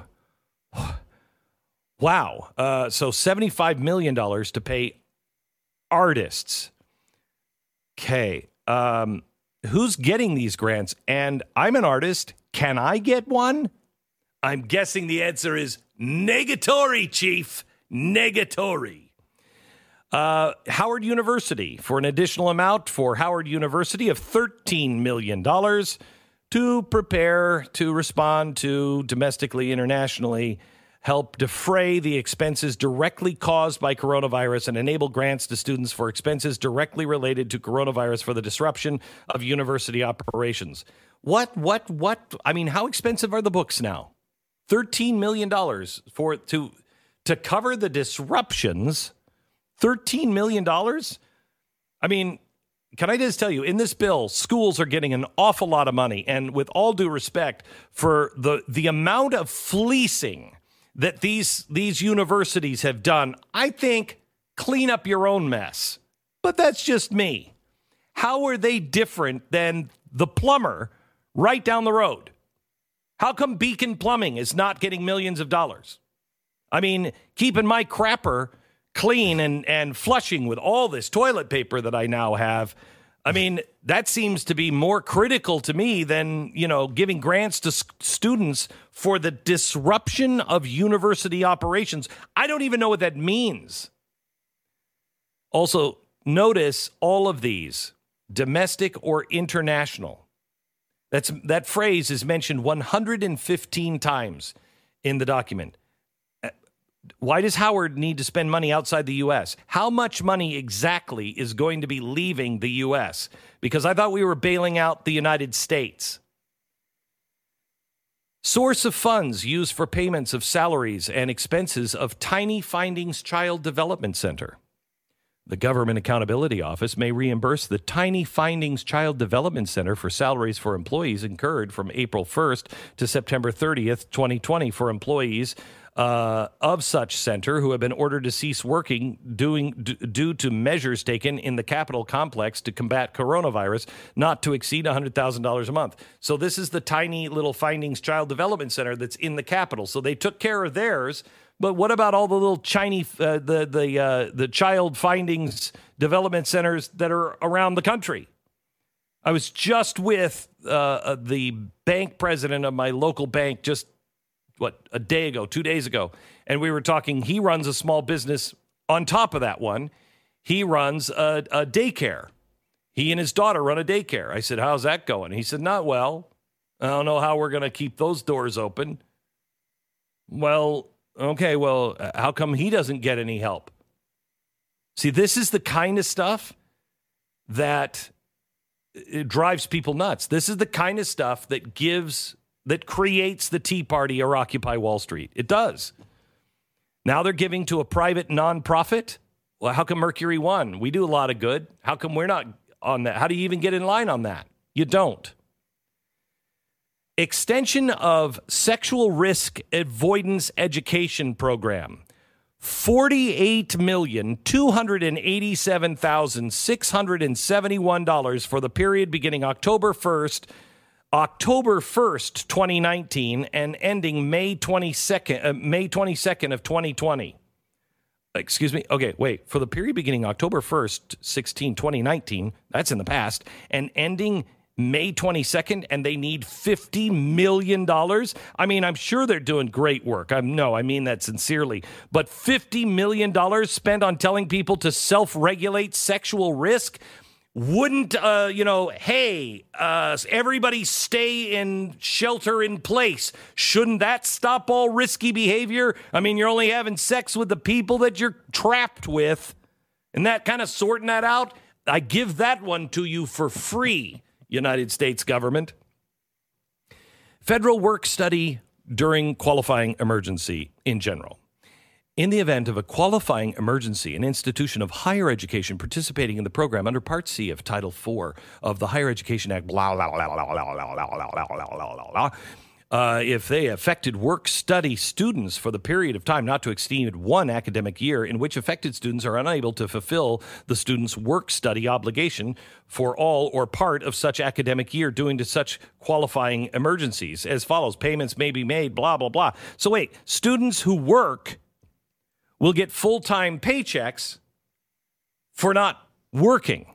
wow. Uh, so seventy-five million dollars to pay artists. Okay. Um, who's getting these grants? And I'm an artist. Can I get one? I'm guessing the answer is negatory, Chief. Negatory. Uh, Howard University, for an additional amount for Howard University of thirteen million dollars to prepare to respond to domestically, internationally, help defray the expenses directly caused by coronavirus and enable grants to students for expenses directly related to coronavirus for the disruption of university operations. What, what, what? I mean, how expensive are the books now? thirteen million dollars for to to cover the disruptions. thirteen million dollars? I mean, can I just tell you, in this bill, schools are getting an awful lot of money. And with all due respect for the the amount of fleecing that these these universities have done, I think clean up your own mess. But that's just me. How are they different than the plumber right down the road? How come Beacon Plumbing is not getting millions of dollars? I mean, keeping my crapper clean and, and flushing with all this toilet paper that I now have, I mean, that seems to be more critical to me than, you know, giving grants to s- students for the disruption of university operations. I don't even know what that means. Also, notice all of these, domestic or international. That's, that phrase is mentioned one hundred fifteen times in the document. Why does Howard need to spend money outside the U S? How much money exactly is going to be leaving the U S? Because I thought we were bailing out the United States. Source of funds used for payments of salaries and expenses of Tiny Findings Child Development Center. The Government Accountability Office may reimburse the Tiny Findings Child Development Center for salaries for employees incurred from April first to September thirtieth, twenty twenty for employees uh, of such center who have been ordered to cease working doing, d- due to measures taken in the Capitol complex to combat coronavirus, not to exceed one hundred thousand dollars a month. So this is the Tiny Little Findings Child Development Center that's in the Capitol. So they took care of theirs. But what about all the little Chinese, uh, the the uh, the child findings development centers that are around the country? I was just with uh, the bank president of my local bank just, what, a day ago, two days ago. And we were talking, he runs a small business on top of that one. He runs a, a daycare. He and his daughter run a daycare. I said, how's that going? He said, not well. I don't know how we're going to keep those doors open. Well, okay, well, how come he doesn't get any help? See, this is the kind of stuff that it drives people nuts. This is the kind of stuff that gives, that creates the Tea Party or Occupy Wall Street. It does. Now they're giving to a private nonprofit. Well, how come Mercury One? We do a lot of good. How come we're not on that? How do you even get in line on that? You don't. Extension of sexual risk avoidance education program. forty-eight million, two hundred eighty-seven thousand, six hundred seventy-one dollars for the period beginning October first, October first, twenty nineteen, and ending May twenty-second, uh, May twenty-second of twenty twenty. Excuse me. Okay, wait. For the period beginning October first, sixteen, twenty nineteen, that's in the past, and ending May twenty-second, and they need fifty million dollars. I mean, I'm sure they're doing great work. I'm no, I mean that sincerely. But fifty million dollars spent on telling people to self-regulate sexual risk wouldn't, uh, you know, hey, uh, everybody stay in shelter in place. Shouldn't that stop all risky behavior? I mean, you're only having sex with the people that you're trapped with. And that kind of sorting that out, I give that one to you for free, United States government. Federal work study during qualifying emergency in general. In the event of a qualifying emergency, an institution of higher education participating in the program under Part C of Title four of the Higher Education Act, blah, blah, blah, blah, blah, blah, blah, blah, blah, blah, blah, blah, uh, if they affected work-study students for the period of time not to exceed one academic year in which affected students are unable to fulfill the student's work-study obligation for all or part of such academic year due to such qualifying emergencies, as follows. Payments may be made, blah, blah, blah. So wait, students who work will get full-time paychecks for not working.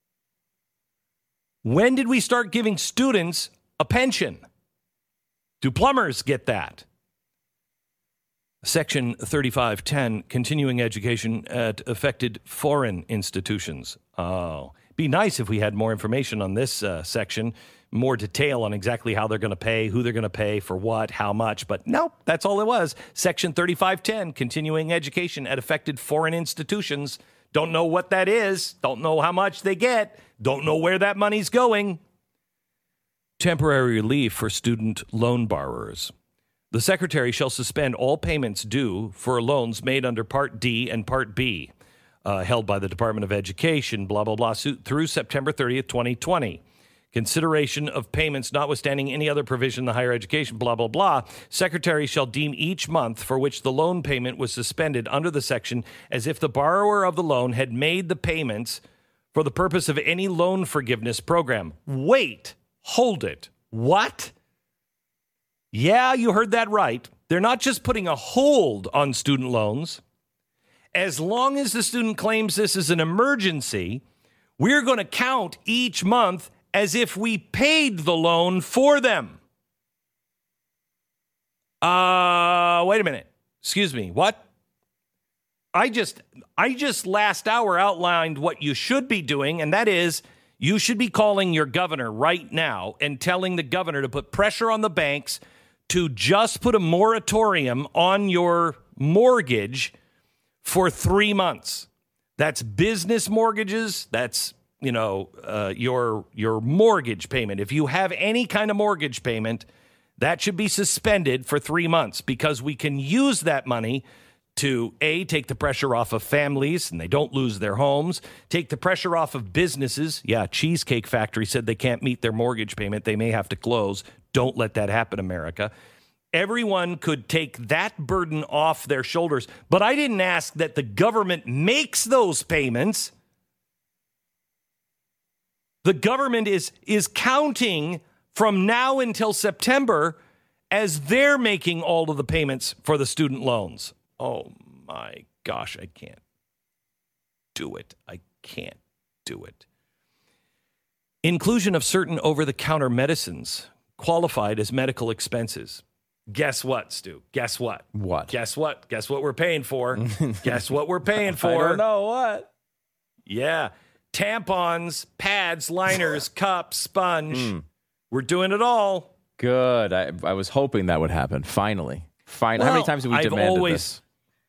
When did we start giving students a pension? Do plumbers get that? Section thirty-five ten, continuing education at affected foreign institutions. Oh, be nice if we had more information on this uh, section, more detail on exactly how they're going to pay, who they're going to pay, for what, how much. But nope, that's all it was. Section thirty-five ten, continuing education at affected foreign institutions. Don't know what that is. Don't know how much they get. Don't know where that money's going. Temporary relief for student loan borrowers. The Secretary shall suspend all payments due for loans made under Part D and Part B, uh, held by the Department of Education, blah, blah, blah, through September thirtieth, twenty twenty. Consideration of payments notwithstanding any other provision in the higher education, blah, blah, blah. Secretary shall deem each month for which the loan payment was suspended under the section as if the borrower of the loan had made the payments for the purpose of any loan forgiveness program. Wait, hold it. What? Yeah, you heard that right. They're not just putting a hold on student loans. As long as the student claims this is an emergency, we're going to count each month as if we paid the loan for them. Uh, wait a minute. Excuse me. What? I just, I just last hour outlined what you should be doing, and that is you should be calling your governor right now and telling the governor to put pressure on the banks to just put a moratorium on your mortgage for three months. That's business mortgages. That's, you know, uh, your your mortgage payment. If you have any kind of mortgage payment, that should be suspended for three months because we can use that money to, A, take the pressure off of families and they don't lose their homes, take the pressure off of businesses. Yeah, Cheesecake Factory said they can't meet their mortgage payment. They may have to close. Don't let that happen, America. Everyone could take that burden off their shoulders. But I didn't ask that the government makes those payments. The government is, is counting from now until September as they're making all of the payments for the student loans. Oh, my gosh, I can't do it. I can't do it. Inclusion of certain over-the-counter medicines qualified as medical expenses. Guess what, Stu? Guess what? What? Guess what? Guess what we're paying for? Guess what we're paying for? I don't know what. Yeah. Tampons, pads, liners, cups, sponge. Mm. We're doing it all. Good. I, I was hoping that would happen. Finally. Finally. Well, How many times have we I've demanded always, this?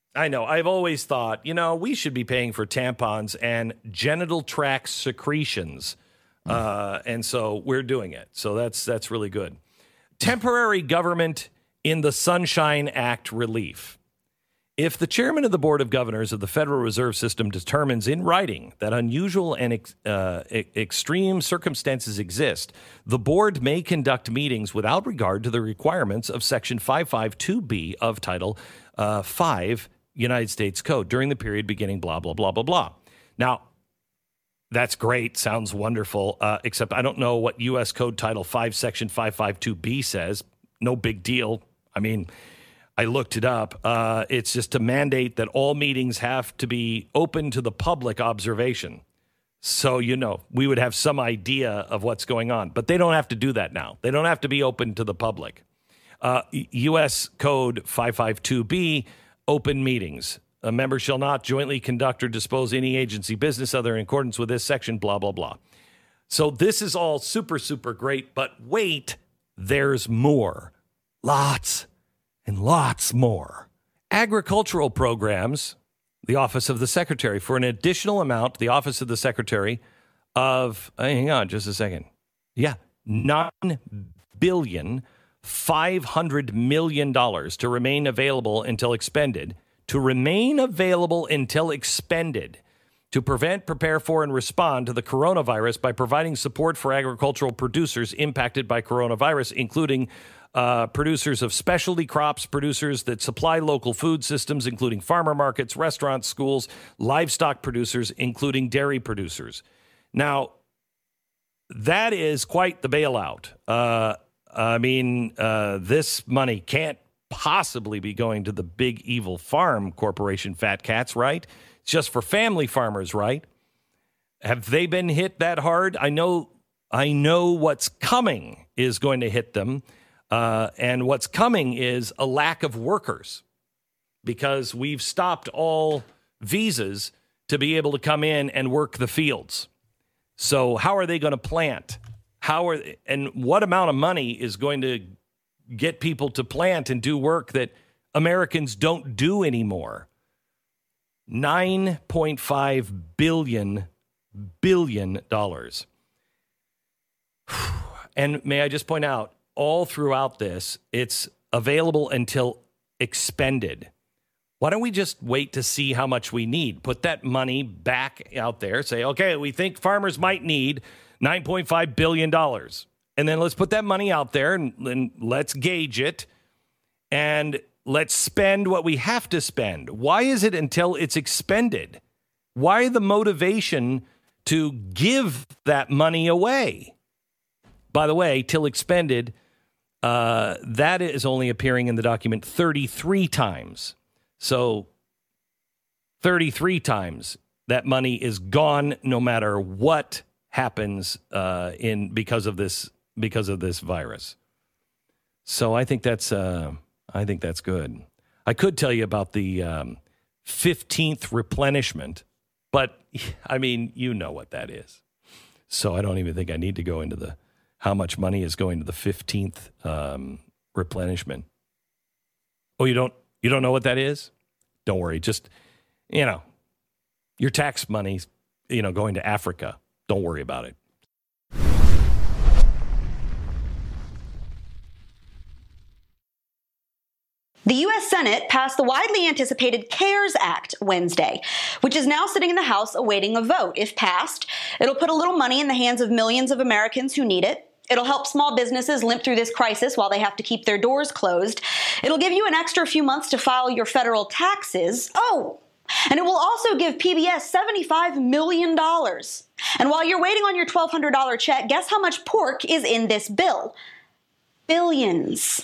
I know. I've always thought, you know, we should be paying for tampons and genital tract secretions. Uh, and so we're doing it. So that's that's really good. Temporary government in the Sunshine Act relief. If the chairman of the Board of Governors of the Federal Reserve System determines in writing that unusual and ex- uh, e- extreme circumstances exist, the board may conduct meetings without regard to the requirements of Section five fifty-two B of Title uh, five United States Code during the period beginning blah, blah, blah, blah, blah. Now, that's great. Sounds wonderful, uh, except I don't know what U S Code Title five Section five fifty-two B says. No big deal. I mean... I looked it up. Uh, it's just to mandate that all meetings have to be open to the public observation. So, you know, we would have some idea of what's going on. But they don't have to do that now. They don't have to be open to the public. Uh, U S Code five fifty-two B, open meetings. A member shall not jointly conduct or dispose any agency business other in accordance with this section, blah, blah, blah. So this is all super, super great. But wait, there's more. Lots. And lots more. Agricultural programs, the Office of the Secretary, for an additional amount, the Office of the Secretary of, hang on just a second. Yeah, nine billion five hundred million dollars to remain available until expended, to remain available until expended, to prevent, prepare for, and respond to the coronavirus by providing support for agricultural producers impacted by coronavirus, including Uh, producers of specialty crops, producers that supply local food systems, including farmer markets, restaurants, schools, livestock producers, including dairy producers. Now, that is quite the bailout. Uh, I mean, uh, this money can't possibly be going to the big evil farm corporation fat cats, right? It's just for family farmers, right? Have they been hit that hard? I know, I know what's coming is going to hit them. Uh, and what's coming is a lack of workers because we've stopped all visas to be able to come in and work the fields. So how are they going to plant? How are they, and what amount of money is going to get people to plant and do work that Americans don't do anymore? nine point five billion billion dollars. And may I just point out, all throughout this, it's available until expended. Why don't we just wait to see how much we need? Put that money back out there. Say, okay, we think farmers might need nine point five billion dollars. And then let's put that money out there and, and let's gauge it. And let's spend what we have to spend. Why is it until it's expended? Why the motivation to give that money away? By the way, till expended, uh, that is only appearing in the document thirty-three times. So thirty-three times that money is gone, no matter what happens uh, in because of this because of this virus. So I think that's uh, I think that's good. I could tell you about the um, fifteenth replenishment, but I mean, you know what that is. So I don't even think I need to go into the how much money is going to the fifteenth um, replenishment. Oh, you don't you don't know what that is? Don't worry. Just, you know, your tax money's, you know, going to Africa. Don't worry about it. The U S Senate passed the widely anticipated CARES Act Wednesday, which is now sitting in the House awaiting a vote. If passed, it'll put a little money in the hands of millions of Americans who need it. It'll help small businesses limp through this crisis while they have to keep their doors closed. It'll give you an extra few months to file your federal taxes. Oh, and it will also give P B S seventy-five million dollars. And while you're waiting on your twelve hundred dollars check, guess how much pork is in this bill? Billions.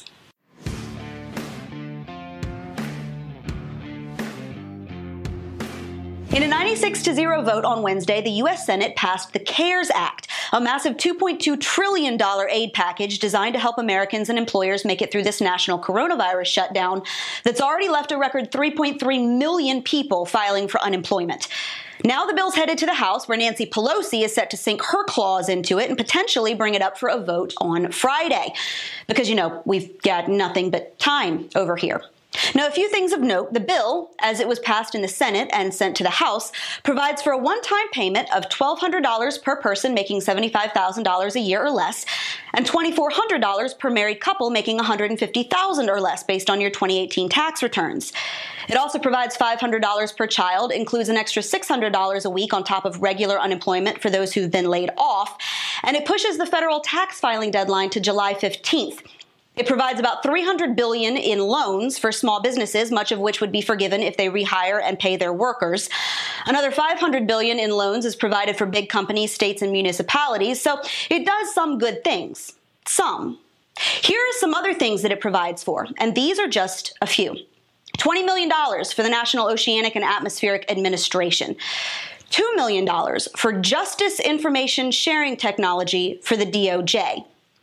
In a ninety-six to zero vote on Wednesday, the U S Senate passed the CARES Act, a massive two point two trillion dollars aid package designed to help Americans and employers make it through this national coronavirus shutdown that's already left a record three point three million people filing for unemployment. Now the bill's headed to the House, where Nancy Pelosi is set to sink her claws into it and potentially bring it up for a vote on Friday. Because, you know, we've got nothing but time over here. Now, a few things of note. The bill, as it was passed in the Senate and sent to the House, provides for a one-time payment of twelve hundred dollars per person making seventy-five thousand dollars a year or less, and twenty-four hundred dollars per married couple making one hundred fifty thousand dollars or less based on your twenty eighteen tax returns. It also provides five hundred dollars per child, includes an extra six hundred dollars a week on top of regular unemployment for those who've been laid off, and it pushes the federal tax filing deadline to July fifteenth. It provides about three hundred billion dollars in loans for small businesses, much of which would be forgiven if they rehire and pay their workers. Another five hundred billion dollars in loans is provided for big companies, states, and municipalities, so it does some good things. Some. Here are some other things that it provides for, and these are just a few. twenty million dollars for the National Oceanic and Atmospheric Administration. two million dollars for Justice Information Sharing Technology for the D O J.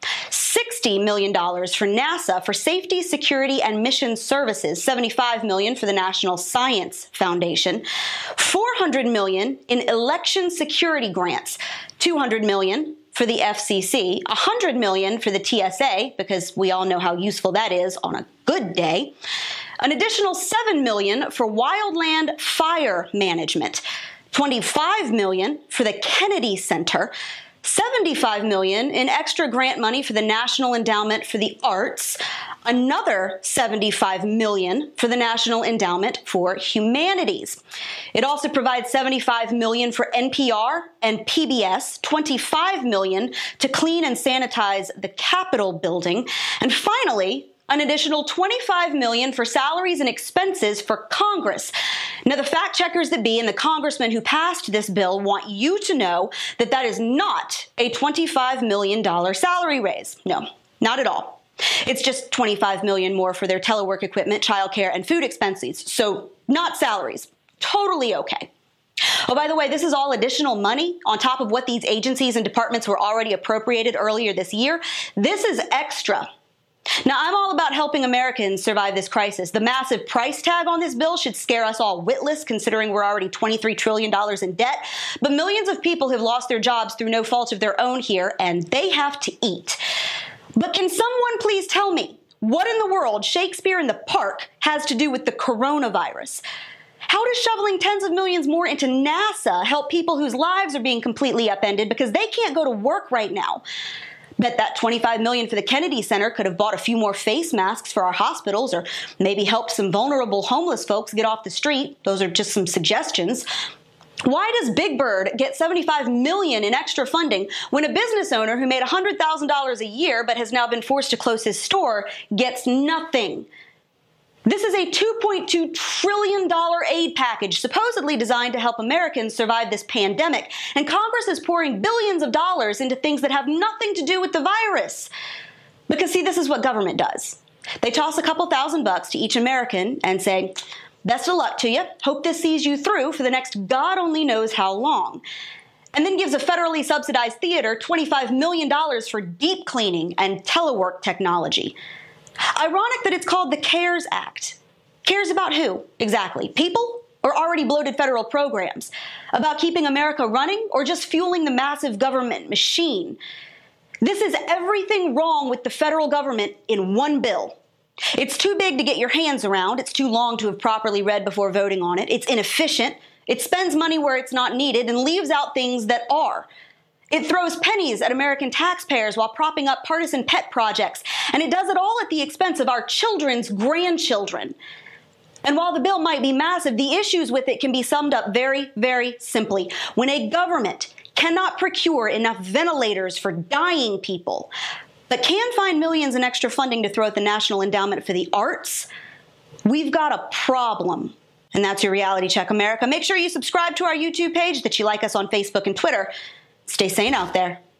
sixty million dollars for NASA for Safety, Security, and Mission Services, seventy-five million dollars for the National Science Foundation, four hundred million dollars in election security grants, two hundred million dollars for the F C C, one hundred million dollars for the T S A, because we all know how useful that is on a good day, an additional seven million dollars for wildland fire management, twenty-five million dollars for the Kennedy Center, seventy-five million dollars in extra grant money for the National Endowment for the Arts, another seventy-five million dollars for the National Endowment for Humanities. It also provides seventy-five million dollars for N P R and P B S, twenty-five million dollars to clean and sanitize the Capitol building, and finally, an additional twenty-five million dollars for salaries and expenses for Congress. Now, the fact checkers that be and the congressmen who passed this bill want you to know that that is not a twenty-five million dollars salary raise. No, not at all. It's just twenty-five million dollars more for their telework equipment, childcare, and food expenses. So not salaries. Totally okay. Oh, by the way, this is all additional money on top of what these agencies and departments were already appropriated earlier this year. This is extra. Now, I'm all about helping Americans survive this crisis. The massive price tag on this bill should scare us all witless, considering we're already twenty-three trillion dollars in debt. But millions of people have lost their jobs through no fault of their own here, and they have to eat. But can someone please tell me what in the world Shakespeare in the Park has to do with the coronavirus? How does shoveling tens of millions more into NASA help people whose lives are being completely upended because they can't go to work right now? Bet that twenty-five million dollars for the Kennedy Center could have bought a few more face masks for our hospitals, or maybe helped some vulnerable homeless folks get off the street. Those are just some suggestions. Why does Big Bird get seventy-five million dollars in extra funding when a business owner who made one hundred thousand dollars a year but has now been forced to close his store gets nothing? This is a two point two trillion dollars aid package supposedly designed to help Americans survive this pandemic, and Congress is pouring billions of dollars into things that have nothing to do with the virus. Because, see, this is what government does. They toss a couple thousand bucks to each American and say, best of luck to you, hope this sees you through for the next God only knows how long. And then gives a federally subsidized theater twenty-five million dollars for deep cleaning and telework technology. Ironic that it's called the CARES Act. Cares about who, exactly? People or already bloated federal programs? About keeping America running or just fueling the massive government machine? This is everything wrong with the federal government in one bill. It's too big to get your hands around. It's too long to have properly read before voting on it. It's inefficient. It spends money where it's not needed and leaves out things that are. It throws pennies at American taxpayers while propping up partisan pet projects, and it does it all at the expense of our children's grandchildren. And while the bill might be massive, the issues with it can be summed up very, very simply. When a government cannot procure enough ventilators for dying people, but can find millions in extra funding to throw at the National Endowment for the Arts, we've got a problem. And that's your Reality Check, America. Make sure you subscribe to our YouTube page, that you like us on Facebook and Twitter. Stay sane out there.